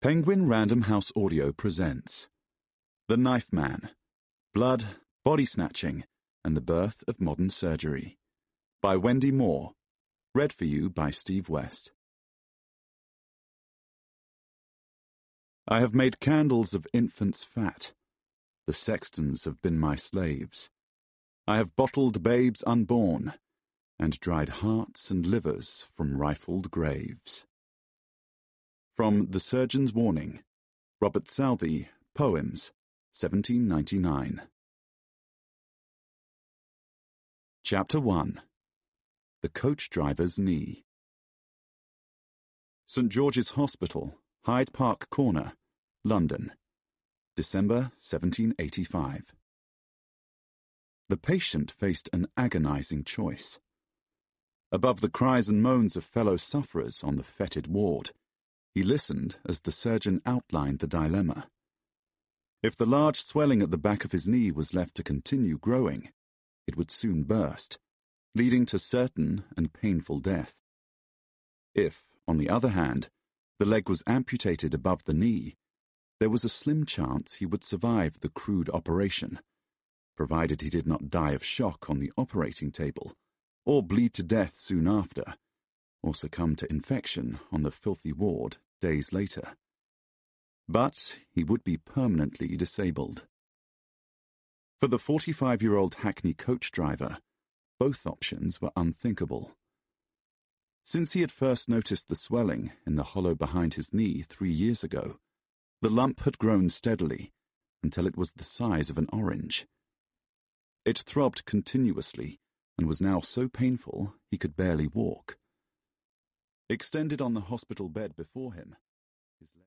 Penguin Random House Audio presents The Knife Man, Blood, Body Snatching, and the Birth of Modern Surgery by Wendy Moore, read for you by Steve West. I have made candles of infants fat. The sextons have been my slaves. I have bottled babes unborn, and dried hearts and livers from rifled graves. From The Surgeon's Warning, Robert Southey, Poems, 1799. Chapter 1. The Coach Driver's Knee. St. George's Hospital, Hyde Park Corner, London, December 1785. The patient faced an agonizing choice. Above the cries and moans of fellow sufferers on the fetid ward, he listened as the surgeon outlined the dilemma. If the large swelling at the back of his knee was left to continue growing, it would soon burst, leading to certain and painful death. If, on the other hand, the leg was amputated above the knee, there was a slim chance he would survive the crude operation, provided he did not die of shock on the operating table, or bleed to death soon after, or succumb to infection on the filthy ward days later. But he would be permanently disabled. For the 45-year-old hackney coach driver, both options were unthinkable. Since he had first noticed the swelling in the hollow behind his knee 3 years ago, the lump had grown steadily until it was the size of an orange. It throbbed continuously and was now so painful he could barely walk. Extended on the hospital bed before him, his